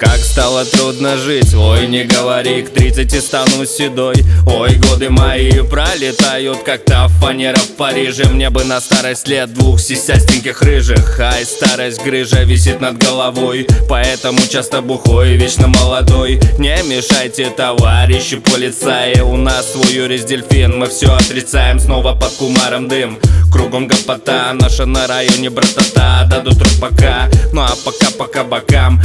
Как стало трудно жить, ой, не говори, к 30 стану седой. Ой, годы мои пролетают, как та фанера в Париже. Мне бы на старость лет двух сисястеньких рыжих, ай, старость грыжа висит над головой. Поэтому часто бухой, вечно молодой. Не мешайте, товарищи полицаи, у нас свой юрист-дельфин, мы все отрицаем, снова под кумаром дым. Кругом гопота, наша на районе братота, дадут труп пока. Ну а пока бокам